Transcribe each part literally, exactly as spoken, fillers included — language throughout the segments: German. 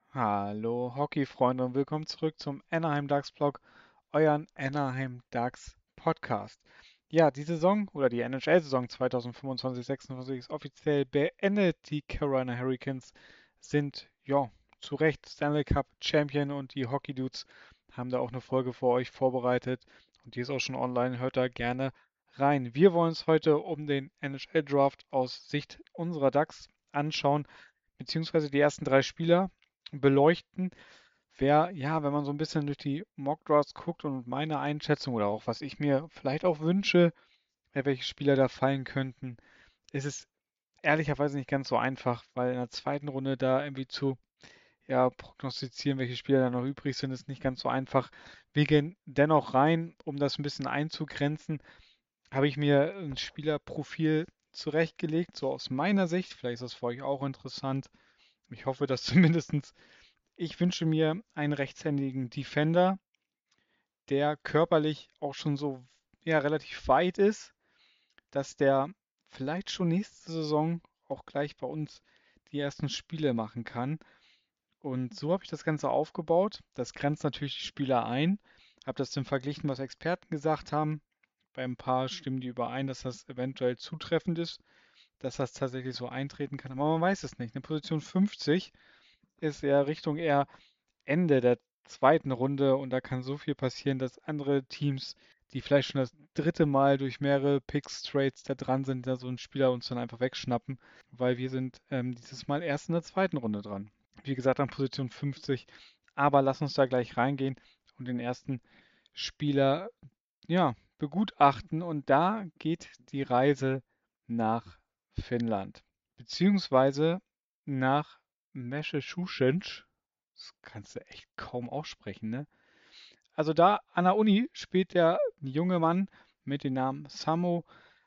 Hallo Hockey-Freunde und willkommen zurück zum Anaheim Ducks Blog, euren Anaheim Ducks Podcast. Ja, die Saison oder die N H L-Saison zwanzig fünfundzwanzig sechsundzwanzig ist offiziell beendet. Die Carolina Hurricanes sind, ja, zu Recht Stanley Cup Champion und die Hockey Dudes haben da auch eine Folge für euch vorbereitet und die ist auch schon online. Hört da gerne rein. Wir wollen uns heute um den N H L Draft aus Sicht unserer Ducks anschauen, beziehungsweise die ersten drei Spieler beleuchten. Wer, ja, wenn man so ein bisschen durch die Mock Drafts guckt und meine Einschätzung oder auch was ich mir vielleicht auch wünsche, wer welche Spieler da fallen könnten, ist es ehrlicherweise nicht ganz so einfach, weil in der zweiten Runde da irgendwie zu, ja, prognostizieren, welche Spieler da noch übrig sind, ist nicht ganz so einfach. Wir gehen dennoch rein, um das ein bisschen einzugrenzen, habe ich mir ein Spielerprofil zurechtgelegt, so aus meiner Sicht. Vielleicht ist das für euch auch interessant. Ich hoffe, dass zumindest ich wünsche mir einen rechtshändigen Defender, der körperlich auch schon so ja, relativ weit ist, dass der vielleicht schon nächste Saison auch gleich bei uns die ersten Spiele machen kann. Und so habe ich das Ganze aufgebaut. Das grenzt natürlich die Spieler ein. Habe das dann verglichen, was Experten gesagt haben. Bei ein paar stimmen die überein, dass das eventuell zutreffend ist, dass das tatsächlich so eintreten kann. Aber man weiß es nicht. Eine Position fünfzig ist eher Richtung eher Ende der zweiten Runde und da kann so viel passieren, dass andere Teams, die vielleicht schon das dritte Mal durch mehrere Picks, Trades da dran sind, da so einen Spieler uns dann einfach wegschnappen, weil wir sind ähm, dieses Mal erst in der zweiten Runde dran. Wie gesagt, an Position fünfzig, aber lass uns da gleich reingehen und den ersten Spieler, ja, begutachten und da geht die Reise nach Finnland, beziehungsweise nach Massachusetts. Das kannst du echt kaum aussprechen, ne? Also da an der Uni spielt der junge Mann mit dem Namen Samu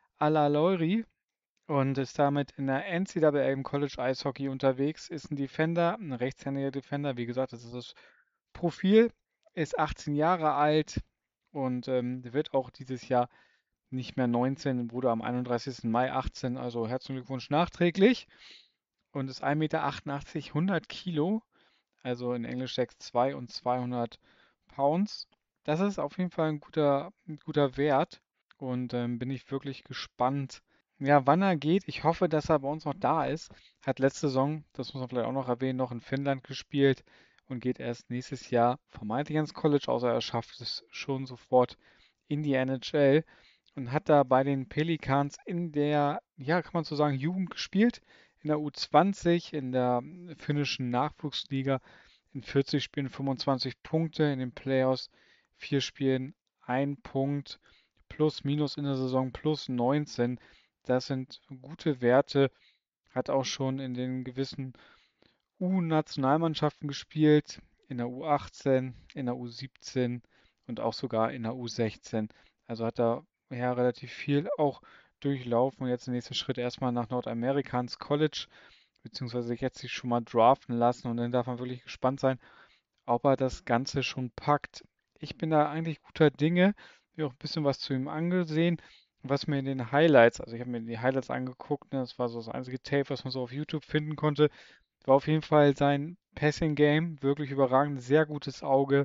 Alaloiri und ist damit in der N C A A im College Eishockey unterwegs, ist ein Defender, ein rechtshändiger Defender. Wie gesagt, das ist das Profil, ist achtzehn Jahre alt und ähm, wird auch dieses Jahr nicht mehr neunzehn, wurde am einunddreißigsten Mai achtzehn, also herzlichen Glückwunsch nachträglich und ist ein Meter achtundachtzig, hundert Kilo, also in Englisch sechs Komma zwei und zweihundert Pounds. Das ist auf jeden Fall ein guter, ein guter Wert und ähm, bin ich wirklich gespannt, ja, wann er geht. Ich hoffe, dass er bei uns noch da ist. Hat letzte Saison, das muss man vielleicht auch noch erwähnen, noch in Finnland gespielt und geht erst nächstes Jahr vermeintlich ins College, außer er schafft es schon sofort in die N H L und hat da bei den Pelicans in der, ja, kann man so sagen, Jugend gespielt, in der U zwanzig, in der finnischen Nachwuchsliga, in vierzig Spielen fünfundzwanzig Punkte, in den Playoffs vier Spielen ein Punkt, plus minus in der Saison plus neunzehn. Das sind gute Werte. Hat auch schon in den gewissen U-Nationalmannschaften gespielt, in der U achtzehn, in der U siebzehn und auch sogar in der U sechzehn. Also hat er ja relativ viel auch durchlaufen und jetzt der nächste Schritt erstmal nach Nordamerika ins College, beziehungsweise sich jetzt sich schon mal draften lassen und dann darf man wirklich gespannt sein, ob er das Ganze schon packt. Ich bin da eigentlich guter Dinge, mir auch ein bisschen was zu ihm angesehen, was mir in den Highlights, also ich habe mir die Highlights angeguckt, ne, das war so das einzige Tape, was man so auf YouTube finden konnte, war auf jeden Fall sein Passing Game wirklich überragend, sehr gutes Auge.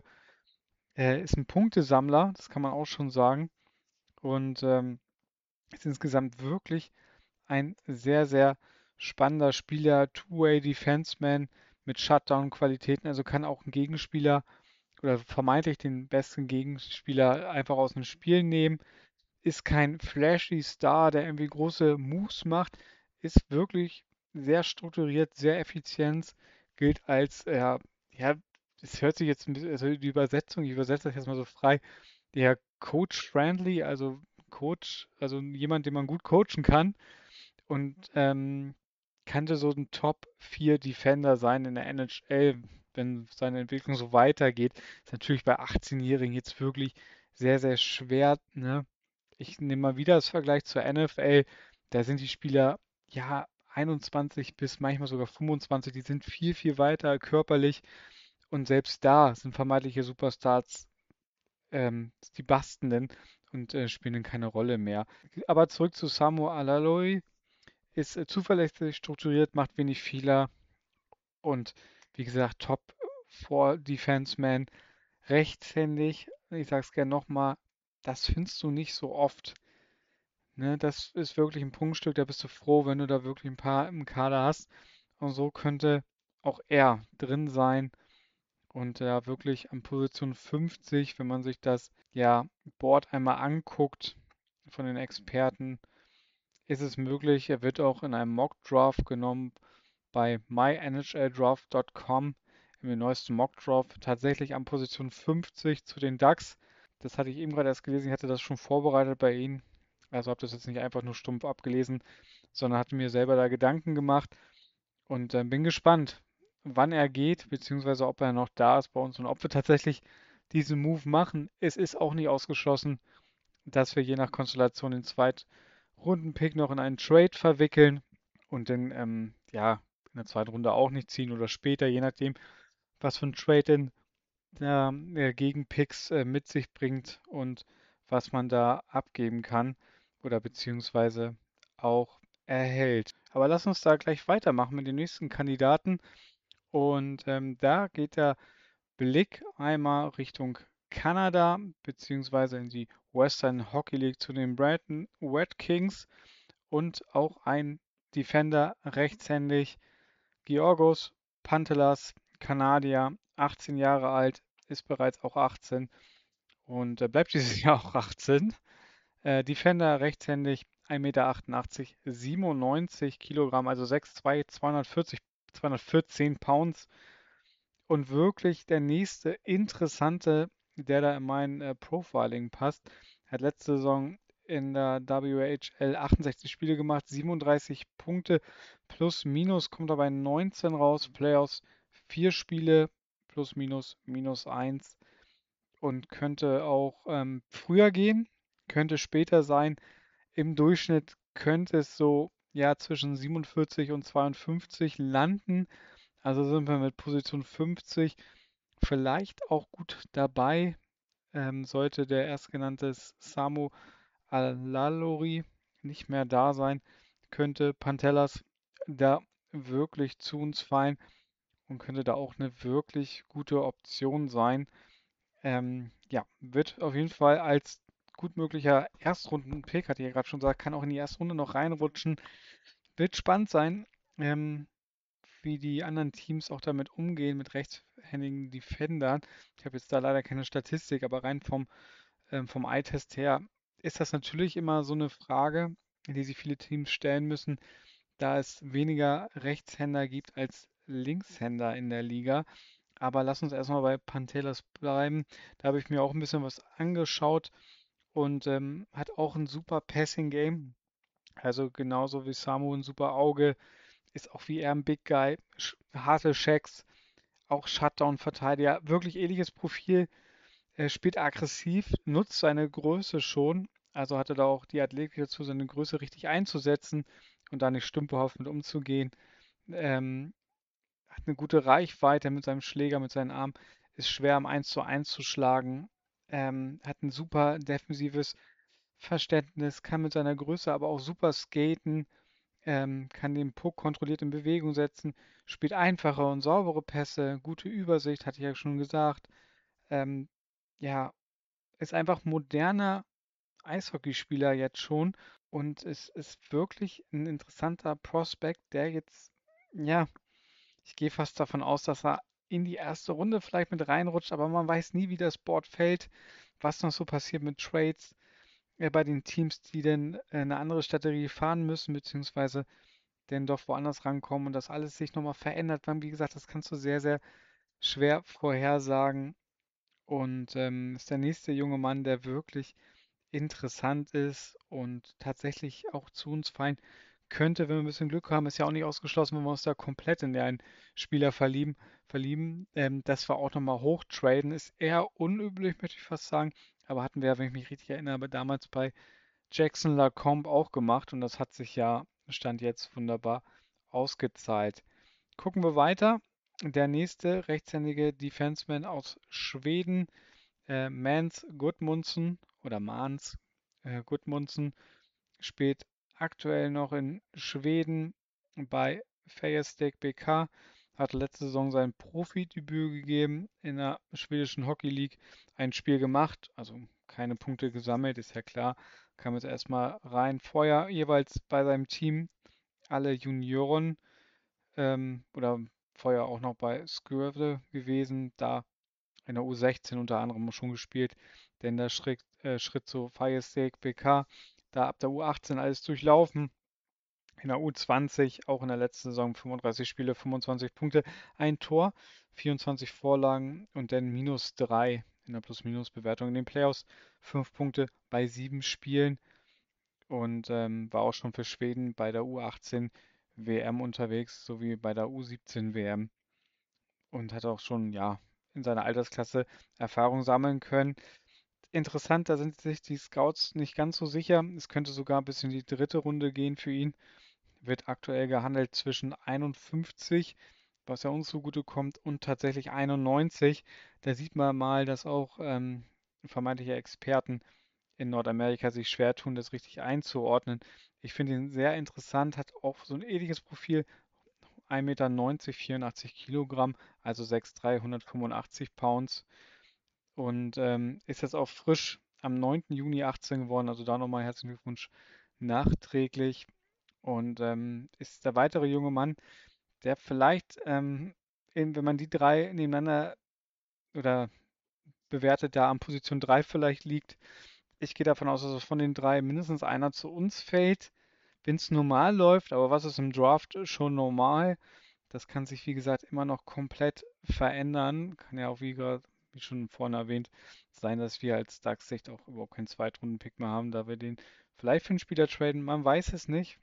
Er ist ein Punktesammler, das kann man auch schon sagen. Und ähm, ist insgesamt wirklich ein sehr, sehr spannender Spieler, Two-Way Defenseman mit Shutdown-Qualitäten, also kann auch einen Gegenspieler oder vermeintlich den besten Gegenspieler einfach aus dem Spiel nehmen. Ist kein flashy Star, der irgendwie große Moves macht, ist wirklich sehr strukturiert, sehr effizient, gilt als, ja, ja, es hört sich jetzt ein bisschen, also die Übersetzung, ich übersetze das jetzt mal so frei, der Coach-friendly, also Coach, also jemand, den man gut coachen kann und ähm, könnte so ein Top vier Defender sein in der N H L, wenn seine Entwicklung so weitergeht. Ist natürlich bei achtzehn-Jährigen jetzt wirklich sehr, sehr schwer, ne? Ich nehme mal wieder das Vergleich zur N F L. Da sind die Spieler ja einundzwanzig bis manchmal sogar fünfundzwanzig, die sind viel, viel weiter körperlich und selbst da sind vermeintliche Superstars ähm, die Bastenden und äh, spielen dann keine Rolle mehr. Aber zurück zu Samu Alaloi, ist äh, zuverlässig strukturiert, macht wenig Fehler und Wie gesagt, Top vier Defenseman, rechtshändig. Ich sag's gerne nochmal, das findest du nicht so oft. Ne? Das ist wirklich ein Prunkstück, da bist du froh, wenn du da wirklich ein paar im Kader hast. Und so könnte auch er drin sein. Und ja, wirklich an Position fünfzig, wenn man sich das ja, Board einmal anguckt von den Experten, ist es möglich. Er wird auch in einem Mock Draft genommen bei my N H L draft Punkt com im neuesten Mock Draft tatsächlich an Position fünfzig zu den Ducks. Das hatte ich eben gerade erst gelesen. Ich hatte das schon vorbereitet bei Ihnen. Also habe das jetzt nicht einfach nur stumpf abgelesen, sondern hatte mir selber da Gedanken gemacht und äh, bin gespannt, wann er geht, beziehungsweise ob er noch da ist bei uns und ob wir tatsächlich diesen Move machen. Es ist auch nicht ausgeschlossen, dass wir je nach Konstellation den Zweitrunden-Pick noch in einen Trade verwickeln und dann ähm, ja in der zweiten Runde auch nicht ziehen oder später, je nachdem, was für ein Trade denn der äh, Gegenpicks äh, mit sich bringt und was man da abgeben kann oder beziehungsweise auch erhält. Aber lass uns da gleich weitermachen mit den nächsten Kandidaten. Und ähm, da geht der Blick einmal Richtung Kanada beziehungsweise in die Western Hockey League zu den Brampton Red Kings und auch ein Defender rechtshändig, Georgos Pantelas, Kanadier, achtzehn Jahre alt, ist bereits auch achtzehn und äh, bleibt dieses Jahr auch achtzehn. Äh, Defender rechtshändig, ein Meter achtundachtzig, siebenundneunzig Kilogramm, also sechs Fuß zwei, zweihundertvierzig, zweihundertvierzehn Pounds und wirklich der nächste interessante, der da in mein äh, Profiling passt. Hat letzte Saison in der W H L achtundsechzig Spiele gemacht, siebenunddreißig Punkte plus minus, kommt dabei neunzehn raus, Playoffs vier Spiele plus minus minus eins und könnte auch ähm, früher gehen, könnte später sein. Im Durchschnitt könnte es so ja zwischen siebenundvierzig und zweiundfünfzig landen. Also sind wir mit Position fünfzig vielleicht auch gut dabei. Ähm, sollte der erstgenannte Samu Alalori nicht mehr da sein, könnte Pantelas da wirklich zu uns fallen und könnte da auch eine wirklich gute Option sein. Ähm, ja, wird auf jeden Fall als gut möglicher Erstrunden-Pick, hatte ich ja gerade schon gesagt, kann auch in die erste Runde noch reinrutschen. Wird spannend sein, ähm, wie die anderen Teams auch damit umgehen, mit rechtshändigen Defendern. Ich habe jetzt da leider keine Statistik, aber rein vom, ähm, vom Eye-Test her ist das natürlich immer so eine Frage, die sich viele Teams stellen müssen, da es weniger Rechtshänder gibt als Linkshänder in der Liga. Aber lass uns erstmal bei Pantelas bleiben. Da habe ich mir auch ein bisschen was angeschaut und ähm, hat auch ein super Passing-Game. Also genauso wie Samu ein super Auge, ist auch wie er ein Big Guy, sch- harte Checks, auch Shutdown-Verteidiger, wirklich ähnliches Profil. Er spielt aggressiv, nutzt seine Größe schon, also hatte da auch die Athletik dazu, seine Größe richtig einzusetzen und da nicht stümperhaft mit umzugehen. Ähm, hat eine gute Reichweite mit seinem Schläger, mit seinen Armen, ist schwer am eins zu eins zu schlagen, ähm, hat ein super defensives Verständnis, kann mit seiner Größe aber auch super skaten, ähm, kann den Puck kontrolliert in Bewegung setzen, spielt einfache und saubere Pässe, gute Übersicht, hatte ich ja schon gesagt. Ähm, ja, ist einfach moderner Eishockeyspieler jetzt schon und es ist wirklich ein interessanter Prospect, der jetzt, ja, ich gehe fast davon aus, dass er in die erste Runde vielleicht mit reinrutscht, aber man weiß nie, wie das Board fällt, was noch so passiert mit Trades äh, bei den Teams, die denn äh, eine andere Strategie fahren müssen, beziehungsweise denn doch woanders rankommen und das alles sich nochmal verändert. Weil, wie gesagt, das kannst du sehr, sehr schwer vorhersagen. Und ähm, ist der nächste junge Mann, der wirklich interessant ist und tatsächlich auch zu uns fallen könnte, wenn wir ein bisschen Glück haben. Ist ja auch nicht ausgeschlossen, wenn wir uns da komplett in einen Spieler verlieben. verlieben. Ähm, dass wir auch nochmal hochtraden, ist eher unüblich, möchte ich fast sagen. Aber hatten wir, wenn ich mich richtig erinnere, damals bei Jackson Lacombe auch gemacht und das hat sich ja, Stand jetzt, wunderbar ausgezahlt. Gucken wir weiter. Der nächste rechtshändige Defenseman aus Schweden, äh, Mans Gudmundsson oder Mans äh, Gudmundsson, spielt aktuell noch in Schweden bei Färjestad B K, hat letzte Saison sein Profidebüt gegeben in der schwedischen Hockey League, ein Spiel gemacht, also keine Punkte gesammelt, ist ja klar, kam jetzt erstmal rein. Vorher jeweils bei seinem Team alle Junioren ähm, oder vorher auch noch bei Skövde gewesen, da in der U sechzehn unter anderem schon gespielt, denn der Schritt, äh, Schritt zu Firestake B K, da ab der U achtzehn alles durchlaufen. In der U zwanzig auch in der letzten Saison fünfunddreißig Spiele, fünfundzwanzig Punkte, ein Tor, vierundzwanzig Vorlagen und dann minus drei in der Plus-Minus-Bewertung. In den Playoffs fünf Punkte bei sieben Spielen und ähm, war auch schon für Schweden bei der U achtzehn W M unterwegs, sowie bei der U siebzehn W M und hat auch schon, ja, in seiner Altersklasse Erfahrung sammeln können. Interessant, da sind sich die Scouts nicht ganz so sicher. Es könnte sogar bis in die dritte Runde gehen für ihn. Wird aktuell gehandelt zwischen einundfünfzig, was ja uns zugute kommt, und tatsächlich einundneunzig. Da sieht man mal, dass auch ähm, vermeintliche Experten in Nordamerika sich schwer tun, das richtig einzuordnen. Ich finde ihn sehr interessant, hat auch so ein ähnliches Profil, ein Meter neunzig, vierundachtzig Kilogramm, also sechs Fuß drei, hundertfünfundachtzig Pounds und ähm, ist jetzt auch frisch am neunten Juni achtzehn geworden, also da nochmal herzlichen Glückwunsch nachträglich und ähm, ist der weitere junge Mann, der vielleicht, ähm, in, wenn man die drei nebeneinander oder bewertet, da an Position drei vielleicht liegt. Ich gehe davon aus, dass es von den drei mindestens einer zu uns fällt, wenn es normal läuft, aber was ist im Draft schon normal? Das kann sich, wie gesagt, immer noch komplett verändern. Kann ja auch, wie, grad, wie schon vorhin erwähnt, sein, dass wir als Ducks-Sicht auch überhaupt keinen Zweitrunden-Pick mehr haben, da wir den vielleicht für einen Spieler traden. Man weiß es nicht,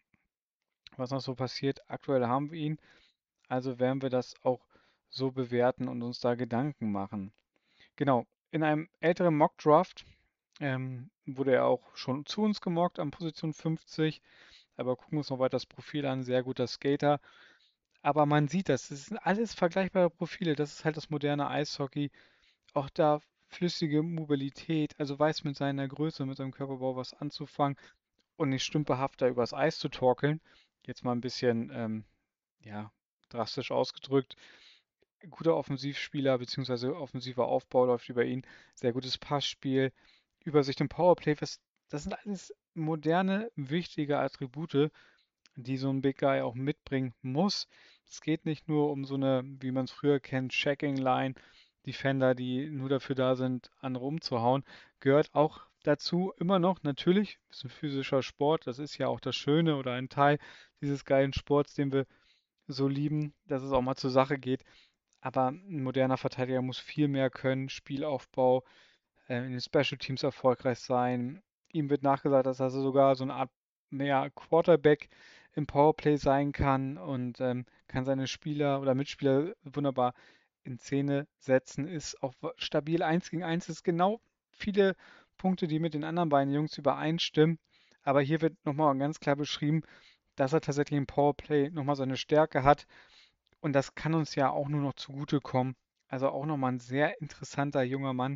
was noch so passiert. Aktuell haben wir ihn, also werden wir das auch so bewerten und uns da Gedanken machen. Genau, in einem älteren Mock-Draft ähm, wurde er auch schon zu uns gemockt an Position fünfzig, aber gucken wir uns noch weiter das Profil an. Sehr guter Skater. Aber man sieht das, das sind alles vergleichbare Profile. Das ist halt das moderne Eishockey. Auch da flüssige Mobilität, also weiß mit seiner Größe, mit seinem Körperbau was anzufangen und nicht stümperhaft da übers Eis zu torkeln. Jetzt mal ein bisschen, ähm, ja, drastisch ausgedrückt. Guter Offensivspieler bzw. offensiver Aufbau läuft über ihn. Sehr gutes Passspiel, Übersicht im Powerplay. Was, das sind alles moderne, wichtige Attribute, die so ein Big Guy auch mitbringen muss. Es geht nicht nur um so eine, wie man es früher kennt, Checking Line, Defender, die nur dafür da sind, andere umzuhauen. Gehört auch dazu immer noch natürlich, ist ein physischer Sport, das ist ja auch das Schöne oder ein Teil dieses geilen Sports, den wir so lieben, dass es auch mal zur Sache geht. Aber ein moderner Verteidiger muss viel mehr können, Spielaufbau, äh, in den Special Teams erfolgreich sein. Ihm wird nachgesagt, dass er sogar so eine Art mehr Quarterback im Powerplay sein kann und ähm, kann seine Spieler oder Mitspieler wunderbar in Szene setzen, ist auch stabil eins gegen eins, ist genau viele Punkte, die mit den anderen beiden Jungs übereinstimmen. Aber hier wird nochmal ganz klar beschrieben, dass er tatsächlich im Powerplay nochmal seine Stärke hat. Und das kann uns ja auch nur noch zugutekommen. Also auch nochmal ein sehr interessanter junger Mann,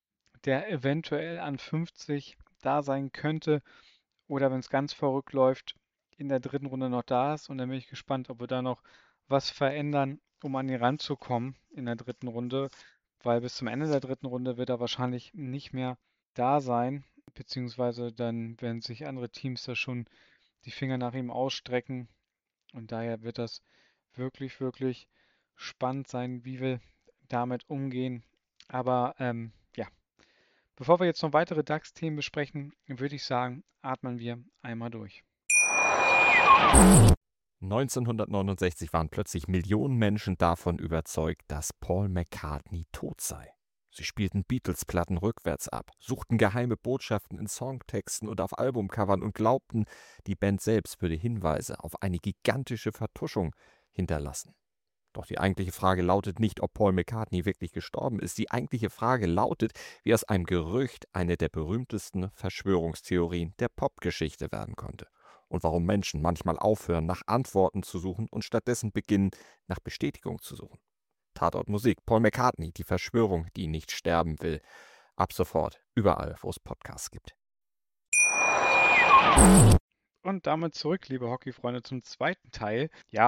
der eventuell an fünfzig da sein könnte oder wenn es ganz verrückt läuft, in der dritten Runde noch da ist. Und dann bin ich gespannt, ob wir da noch was verändern, um an ihn ranzukommen in der dritten Runde, weil bis zum Ende der dritten Runde wird er wahrscheinlich nicht mehr da sein, beziehungsweise dann werden sich andere Teams da schon die Finger nach ihm ausstrecken. Und daher wird das wirklich, wirklich spannend sein, wie wir damit umgehen. Aber ähm, ja, bevor wir jetzt noch weitere DAX-Themen besprechen, würde ich sagen, atmen wir einmal durch. neunzehnhundertneunundsechzig waren plötzlich Millionen Menschen davon überzeugt, dass Paul McCartney tot sei. Sie spielten Beatles-Platten rückwärts ab, suchten geheime Botschaften in Songtexten und auf Albumcovern und glaubten, die Band selbst würde Hinweise auf eine gigantische Vertuschung hinterlassen. Doch die eigentliche Frage lautet nicht, ob Paul McCartney wirklich gestorben ist. Die eigentliche Frage lautet, wie aus einem Gerücht eine der berühmtesten Verschwörungstheorien der Popgeschichte werden konnte. Und warum Menschen manchmal aufhören, nach Antworten zu suchen und stattdessen beginnen, nach Bestätigung zu suchen. Tatort Musik, Paul McCartney, die Verschwörung, die nicht sterben will. Ab sofort, überall, wo es Podcasts gibt. Und damit zurück, liebe Hockeyfreunde, zum zweiten Teil. Ja,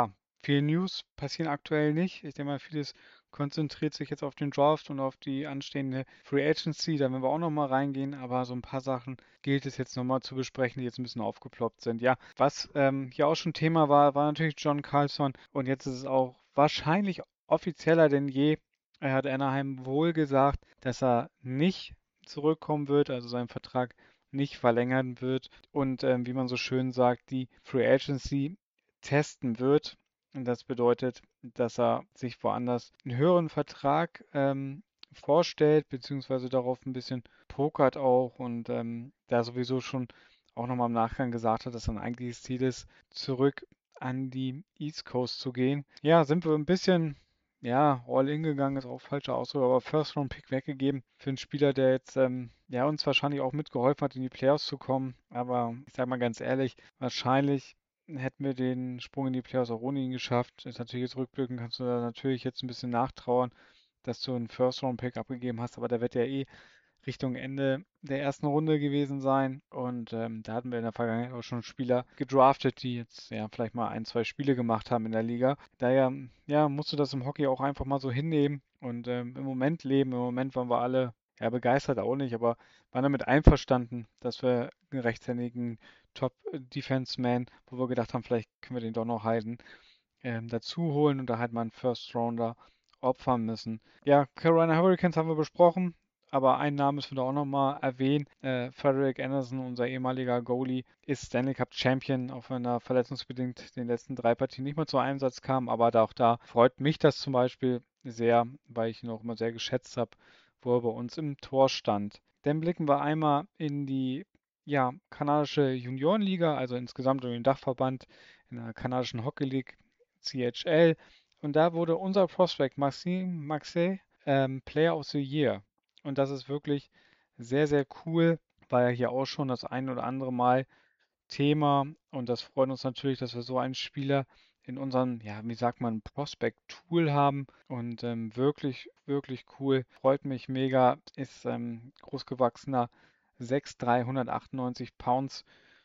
Viele News passieren aktuell nicht. Ich denke mal, vieles konzentriert sich jetzt auf den Draft und auf die anstehende Free Agency. Da werden wir auch nochmal reingehen, aber so ein paar Sachen gilt es jetzt nochmal zu besprechen, die jetzt ein bisschen aufgeploppt sind. Ja, was ähm, hier auch schon Thema war, war natürlich John Carlson und jetzt ist es auch wahrscheinlich offizieller denn je. Er hat Anaheim wohl gesagt, dass er nicht zurückkommen wird, also seinen Vertrag nicht verlängern wird und ähm, wie man so schön sagt, die Free Agency testen wird. Und das bedeutet, dass er sich woanders einen höheren Vertrag ähm, vorstellt, beziehungsweise darauf ein bisschen pokert auch und ähm, da sowieso schon auch nochmal im Nachgang gesagt hat, dass sein eigentliches Ziel ist, zurück an die East Coast zu gehen. Ja, sind wir ein bisschen, ja, all in gegangen, ist auch falscher Ausdruck, aber First Round Pick weggegeben für einen Spieler, der jetzt, ähm, ja, uns wahrscheinlich auch mitgeholfen hat, in die Playoffs zu kommen. Aber ich sage mal ganz ehrlich, wahrscheinlich hätten wir den Sprung in die Playoffs auch ohne ihn geschafft. Ist natürlich jetzt rückblickend, kannst du da natürlich jetzt ein bisschen nachtrauern, dass du einen First-Round-Pick abgegeben hast, aber der wird ja eh Richtung Ende der ersten Runde gewesen sein. Und ähm, da hatten wir in der Vergangenheit auch schon Spieler gedraftet, die jetzt ja vielleicht mal ein, zwei Spiele gemacht haben in der Liga. Daher ja, musst du das im Hockey auch einfach mal so hinnehmen und ähm, im Moment leben. Im Moment waren wir alle ja begeistert auch nicht, aber waren damit einverstanden, dass wir einen rechtshändigen Top-Defense-Man, wo wir gedacht haben, vielleicht können wir den doch noch halten, ähm, dazu holen und da halt mal einen First-Rounder opfern müssen. Ja, Carolina Hurricanes haben wir besprochen, aber einen Namen müssen wir da auch nochmal erwähnen. Äh, Frederik Anderson, unser ehemaliger Goalie, ist Stanley Cup Champion, auch wenn er verletzungsbedingt den letzten drei Partien nicht mehr zum Einsatz kam. Aber da auch da freut mich das zum Beispiel sehr, weil ich ihn auch immer sehr geschätzt habe, wo er bei uns im Tor stand. Dann blicken wir einmal in die ja, kanadische Juniorenliga, also insgesamt in den Dachverband in der kanadischen Hockey League C H L. Und da wurde unser Prospect Maxime Maxey ähm, Player of the Year. Und das ist wirklich sehr, sehr cool. War ja hier auch schon das ein oder andere Mal Thema. Und das freut uns natürlich, dass wir so einen Spieler in unserem, ja, wie sagt man, Prospect-Tool haben. Und ähm, wirklich, wirklich cool. Freut mich mega. Ist ähm, großgewachsener sechs Komma dreihundertachtundneunzig Pounds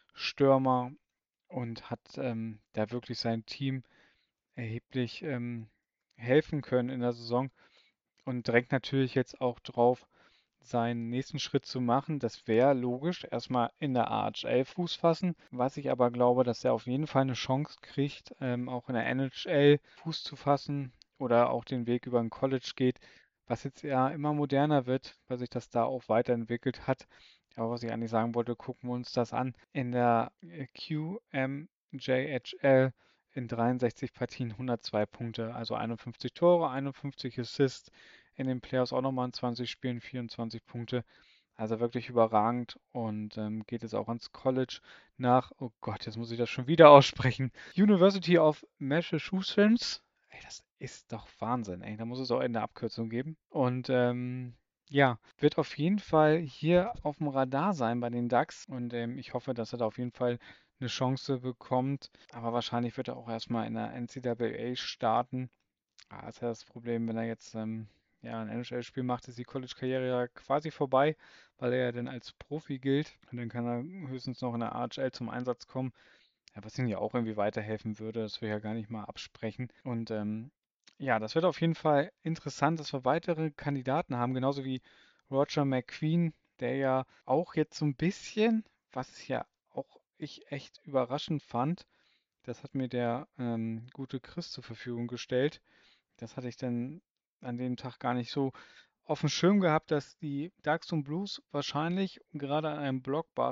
Stürmer und hat ähm, da wirklich sein Team erheblich ähm, helfen können in der Saison und drängt natürlich jetzt auch drauf, seinen nächsten Schritt zu machen. Das wäre logisch, erstmal in der A H L Fuß fassen, was ich aber glaube, dass er auf jeden Fall eine Chance kriegt, ähm, auch in der N H L Fuß zu fassen oder auch den Weg über ein College geht, was jetzt ja immer moderner wird, weil sich das da auch weiterentwickelt hat. Aber was ich eigentlich sagen wollte, gucken wir uns das an. In der äh, Q M J H L in dreiundsechzig Partien hundertzwei Punkte, also einundfünfzig Tore, einundfünfzig Assists, in den Playoffs auch nochmal in zwanzig Spielen vierundzwanzig Punkte. Also wirklich überragend und ähm, geht jetzt auch ans College nach, oh Gott, jetzt muss ich das schon wieder aussprechen. University of Massachusetts. Ey, das ist doch Wahnsinn, ey. Da muss es auch eine Abkürzung geben. Und ähm, ja, wird auf jeden Fall hier auf dem Radar sein bei den Ducks. Und ähm, ich hoffe, dass er da auf jeden Fall eine Chance bekommt. Aber wahrscheinlich wird er auch erstmal in der N C A A starten. Ah, ist ja das Problem, wenn er jetzt ähm, ja, ein N H L-Spiel macht, ist die College-Karriere ja quasi vorbei, weil er ja dann als Profi gilt. Und dann kann er höchstens noch in der A H L zum Einsatz kommen. Ja, was ihm ja auch irgendwie weiterhelfen würde, das will ich ja gar nicht mal absprechen. Und ähm, ja, das wird auf jeden Fall interessant, dass wir weitere Kandidaten haben, genauso wie Roger McQueen, der ja auch jetzt so ein bisschen, was ich ja auch ich echt überraschend fand, das hat mir der ähm, gute Chris zur Verfügung gestellt. Das hatte ich dann an dem Tag gar nicht so auf dem Schirm gehabt, dass die Ducks und Blues wahrscheinlich gerade an einem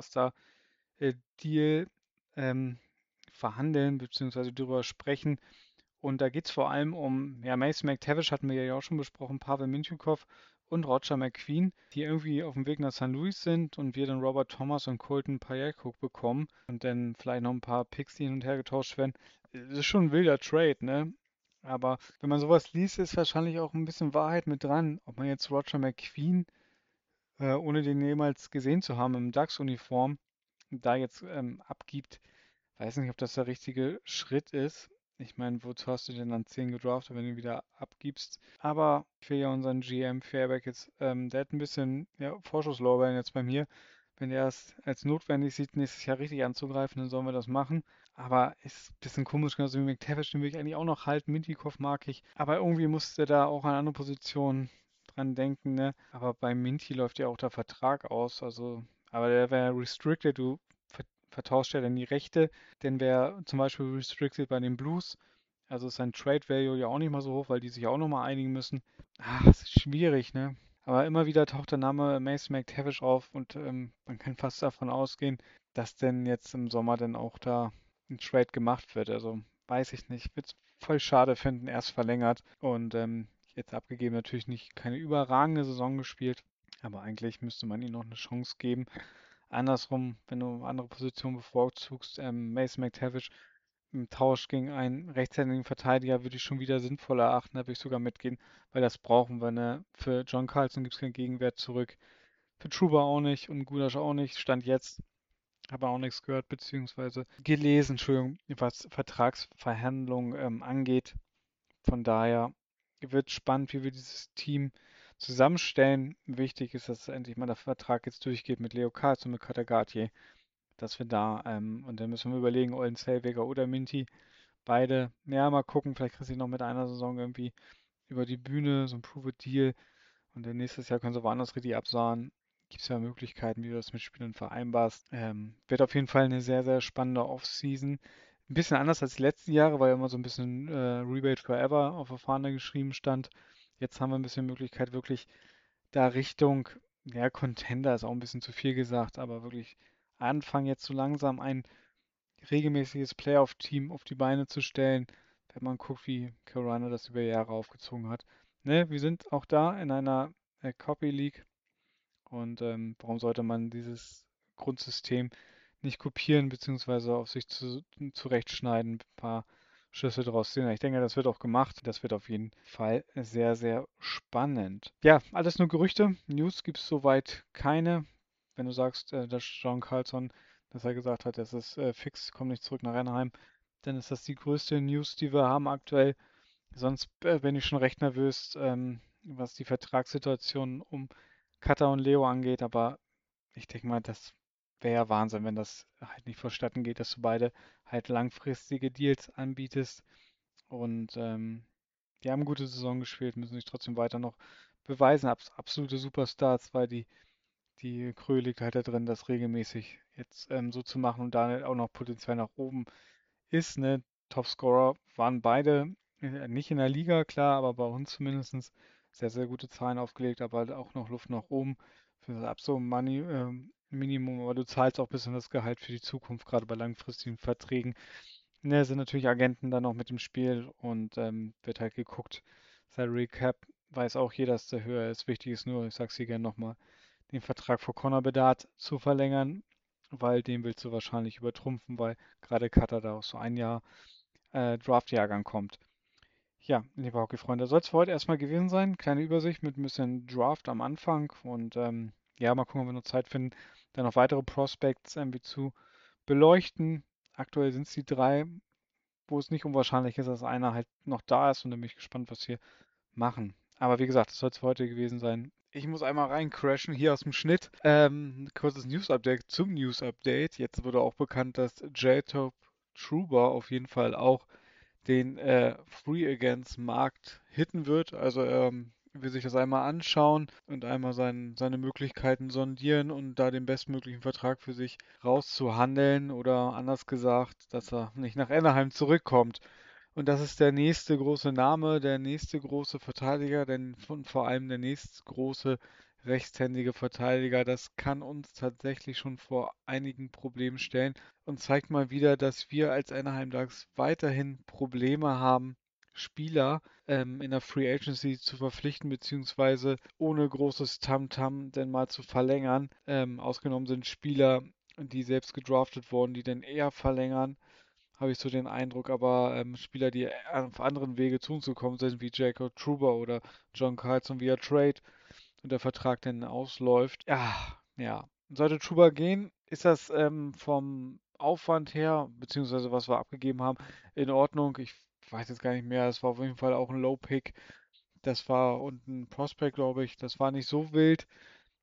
Blockbuster-Deal ähm, verhandeln bzw. darüber sprechen. Und da geht es vor allem um, ja, Mason McTavish hatten wir ja auch schon besprochen, Pavel Mintyukov und Roger McQueen, die irgendwie auf dem Weg nach Saint Louis sind und wir dann Robert Thomas und Colton Parayko bekommen und dann vielleicht noch ein paar Picks, die hin und her getauscht werden. Das ist schon ein wilder Trade, ne? Aber wenn man sowas liest, ist wahrscheinlich auch ein bisschen Wahrheit mit dran. Ob man jetzt Roger McQueen, äh, ohne den jemals gesehen zu haben, im Ducks-Uniform, da jetzt ähm, abgibt, weiß nicht, ob das der richtige Schritt ist. Ich meine, wozu hast du denn dann zehn gedraftet, wenn du ihn wieder abgibst? Aber ich will ja unseren G M Fairback jetzt, ähm, der hat ein bisschen ja, Vorschusslorbeeren jetzt bei mir. Wenn er es als notwendig sieht, nächstes Jahr richtig anzugreifen, dann sollen wir das machen. aber ist ein bisschen komisch, genauso wie McTavish, den will ich eigentlich auch noch halten. Mintyukov mag ich. Aber irgendwie musste da auch an andere Positionen dran denken, ne? Aber bei Minty läuft ja auch der Vertrag aus. Also, aber der wäre restricted, du ver vertauscht ja dann die Rechte. Dann wäre zum Beispiel restricted bei den Blues. Also ist sein Trade Value ja auch nicht mal so hoch, weil die sich auch nochmal einigen müssen. Ah, es ist schwierig, ne? Aber immer wieder taucht der Name Mason McTavish auf und ähm, man kann fast davon ausgehen, dass denn jetzt im Sommer dann auch da ein Trade gemacht wird. Also weiß ich nicht. Würde es voll schade finden, erst verlängert und ähm, jetzt abgegeben. Natürlich nicht keine überragende Saison gespielt, aber eigentlich müsste man ihm noch eine Chance geben. Andersrum, wenn du andere Positionen bevorzugst, ähm, Mason McTavish im Tausch gegen einen rechtshändigen Verteidiger würde ich schon wieder sinnvoller erachten, da würde ich sogar mitgehen, weil das brauchen wir, ne? Für John Carlson gibt es keinen Gegenwert zurück. Für Truba auch nicht und Gudas auch nicht. Stand jetzt, habe auch nichts gehört, beziehungsweise gelesen, Entschuldigung, was Vertragsverhandlungen ähm, angeht. Von daher wird spannend, wie wir dieses Team zusammenstellen. Wichtig ist, dass endlich mal der Vertrag jetzt durchgeht mit Leo Carlson und mit Katagati, dass wir da, ähm, und dann müssen wir überlegen, Olden Zellweger oder Minty, beide, ja, mal gucken, vielleicht kriegst du noch mit einer Saison irgendwie über die Bühne, so ein Prove-It-Deal und dann nächstes Jahr können sie woanders richtig absahen. Gibt es ja Möglichkeiten, wie du das mit Spielern vereinbarst. Ähm, wird auf jeden Fall eine sehr, sehr spannende Offseason. Ein bisschen anders als die letzten Jahre, weil ja immer so ein bisschen äh, Rebate Forever auf der Fahne geschrieben stand. Jetzt haben wir ein bisschen Möglichkeit, wirklich da Richtung, ja, Contender ist auch ein bisschen zu viel gesagt, aber wirklich anfangen jetzt so langsam ein regelmäßiges Playoff-Team auf die Beine zu stellen, wenn man guckt, wie Carolina das über Jahre aufgezogen hat. Ne, wir sind auch da in einer äh, Copy League und ähm, warum sollte man dieses Grundsystem nicht kopieren beziehungsweise auf sich zu, zurechtschneiden, ein paar Schlüsse draus ziehen. Ich denke, das wird auch gemacht. Das wird auf jeden Fall sehr, sehr spannend. Ja, alles nur Gerüchte. News gibt es soweit keine. Wenn du sagst, äh, dass John Carlson, dass er gesagt hat, das ist äh, fix, komm nicht zurück nach Anaheim, dann ist das die größte News, die wir haben aktuell. Sonst äh, bin ich schon recht nervös, ähm, was die Vertragssituation um Kata und Leo angeht, aber ich denke mal, das wäre ja Wahnsinn, wenn das halt nicht vonstatten geht, dass du beide halt langfristige Deals anbietest. Und ähm, die haben eine gute Saison gespielt, müssen sich trotzdem weiter noch beweisen. Abs absolute Superstars, weil die, die Krö liegt halt da drin, das regelmäßig jetzt ähm, so zu machen und da auch noch Potenzial nach oben ist. Ne? Topscorer waren beide äh, nicht in der Liga, klar, aber bei uns zumindest sehr, sehr gute Zahlen aufgelegt, aber halt auch noch Luft nach oben für das absolute Money, ähm, Minimum. Aber du zahlst auch ein bisschen das Gehalt für die Zukunft, gerade bei langfristigen Verträgen. Ne, sind natürlich Agenten dann noch mit im Spiel und ähm, wird halt geguckt. Salary Cap weiß auch jeder, dass der höher ist. Wichtig ist nur, ich sag's hier gerne nochmal, den Vertrag für Connor Bedard zu verlängern, weil den willst du wahrscheinlich übertrumpfen, weil gerade Cutter da auch so ein Jahr äh, Draft-Jahrgang kommt. Ja, liebe Hockey-Freunde, soll es für heute erstmal gewesen sein. Kleine Übersicht mit ein bisschen Draft am Anfang und ähm, ja, mal gucken, ob wir noch Zeit finden, dann noch weitere Prospects irgendwie zu beleuchten. Aktuell sind es die drei, wo es nicht unwahrscheinlich ist, dass einer halt noch da ist und dann bin ich gespannt, was wir machen. Aber wie gesagt, das soll es für heute gewesen sein. Ich muss einmal reincrashen hier aus dem Schnitt. Ähm, ein kurzes News-Update zum News-Update. Jetzt wurde auch bekannt, dass J-Top Truber auf jeden Fall auch den äh, Free Agents Markt hitten wird. Also ähm, will sich das einmal anschauen und einmal sein, seine Möglichkeiten sondieren und da den bestmöglichen Vertrag für sich rauszuhandeln oder anders gesagt, dass er nicht nach Anaheim zurückkommt. Und das ist der nächste große Name, der nächste große Verteidiger, denn und vor allem der nächste große rechtshändige Verteidiger. Das kann uns tatsächlich schon vor einigen Problemen stellen und zeigt mal wieder, dass wir als Anaheim Ducks weiterhin Probleme haben, Spieler ähm, in der Free Agency zu verpflichten, beziehungsweise ohne großes Tamtam denn mal zu verlängern. Ähm, ausgenommen sind Spieler, die selbst gedraftet wurden, die dann eher verlängern, habe ich so den Eindruck, aber ähm, Spieler, die auf anderen Wege zu uns gekommen sind, wie Jacob Trouba oder John Carlson via Trade und der Vertrag dann ausläuft. Ja, ja. Sollte Trouba gehen, ist das ähm, vom Aufwand her, beziehungsweise was wir abgegeben haben, in Ordnung. Ich weiß jetzt gar nicht mehr. Es war auf jeden Fall auch ein Low-Pick. Das war und ein Prospect, glaube ich. Das war nicht so wild.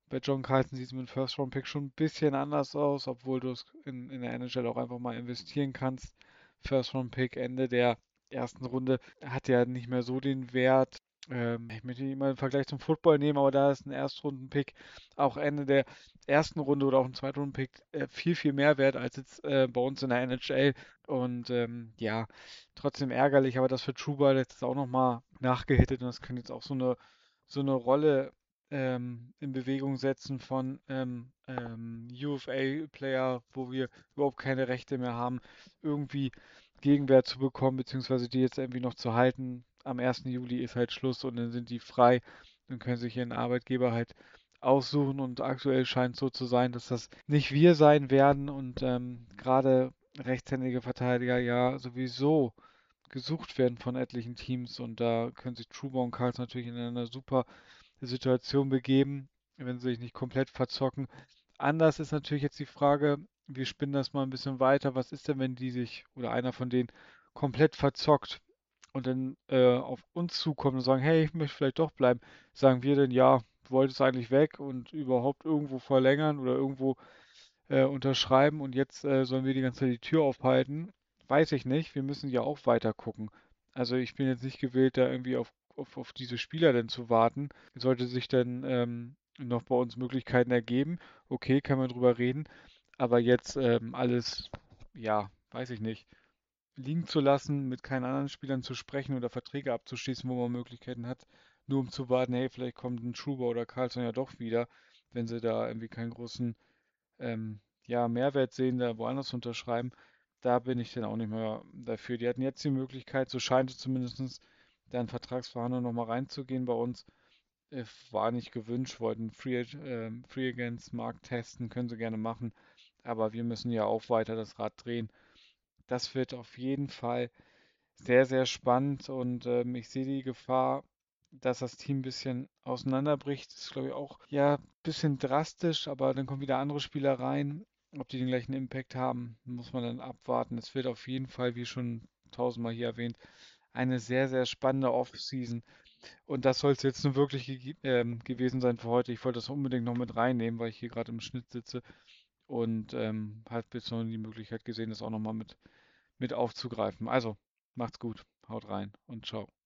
Bei John Carlson sieht es mit dem First-Round-Pick schon ein bisschen anders aus, obwohl du es in, in der N H L auch einfach mal investieren kannst. First-Round-Pick Ende der ersten Runde hat ja nicht mehr so den Wert. Ähm, ich möchte nicht immer einen Vergleich zum Football nehmen, aber da ist ein Erstrunden-Pick auch Ende der ersten Runde oder auch ein Zweitrunden-Pick äh, viel, viel mehr wert als jetzt äh, bei uns in der N H L. Und ähm, ja, trotzdem ärgerlich, aber das für Trouba jetzt auch nochmal nachgehittet und das könnte jetzt auch so eine, so eine Rolle ähm, in Bewegung setzen von ähm, ähm, U F A-Player, wo wir überhaupt keine Rechte mehr haben, irgendwie Gegenwert zu bekommen, beziehungsweise die jetzt irgendwie noch zu halten. Am ersten Juli ist halt Schluss und dann sind die frei und können sich ihren Arbeitgeber halt aussuchen und aktuell scheint so zu sein, dass das nicht wir sein werden und ähm, gerade rechtshändige Verteidiger ja sowieso gesucht werden von etlichen Teams und da können sich Trouba und Karls natürlich in einer super Situation begeben, wenn sie sich nicht komplett verzocken. Anders ist natürlich jetzt die Frage, wir spinnen das mal ein bisschen weiter. Was ist denn, wenn die sich oder einer von denen komplett verzockt und dann äh, auf uns zukommen und sagen, hey, ich möchte vielleicht doch bleiben? Sagen wir denn, ja, du wolltest eigentlich weg und überhaupt irgendwo verlängern oder irgendwo äh, unterschreiben und jetzt äh, sollen wir die ganze Zeit die Tür aufhalten? Weiß ich nicht. Wir müssen ja auch weiter gucken. Also ich bin jetzt nicht gewillt, da irgendwie auf, auf, auf diese Spieler denn zu warten. Sollte sich dann ähm, noch bei uns Möglichkeiten ergeben, okay, kann man drüber reden. Aber jetzt ähm, alles, ja, weiß ich nicht, liegen zu lassen, mit keinen anderen Spielern zu sprechen oder Verträge abzuschließen, wo man Möglichkeiten hat, nur um zu warten, hey, vielleicht kommt ein Schuber oder Carlson ja doch wieder, wenn sie da irgendwie keinen großen ähm, ja, Mehrwert sehen, da woanders zu unterschreiben, da bin ich dann auch nicht mehr dafür. Die hatten jetzt die Möglichkeit, so scheint es zumindest, da in Vertragsverhandlungen nochmal reinzugehen bei uns. Äh, War nicht gewünscht, wollten Free, Ag- ähm, Free Agents Markt testen, können sie gerne machen, aber wir müssen ja auch weiter das Rad drehen. Das wird auf jeden Fall sehr, sehr spannend und ähm, ich sehe die Gefahr, dass das Team ein bisschen auseinanderbricht. Das ist, glaube ich, auch ja ein bisschen drastisch, aber dann kommen wieder andere Spieler rein. Ob die den gleichen Impact haben, muss man dann abwarten. Es wird auf jeden Fall, wie schon tausendmal hier erwähnt, eine sehr, sehr spannende Offseason. Und das soll es jetzt nun wirklich ge ähm, gewesen sein für heute. Ich wollte das unbedingt noch mit reinnehmen, weil ich hier gerade im Schnitt sitze und ähm, habe jetzt noch die Möglichkeit gesehen, das auch nochmal mit, mit aufzugreifen. Also, macht's gut, haut rein und ciao.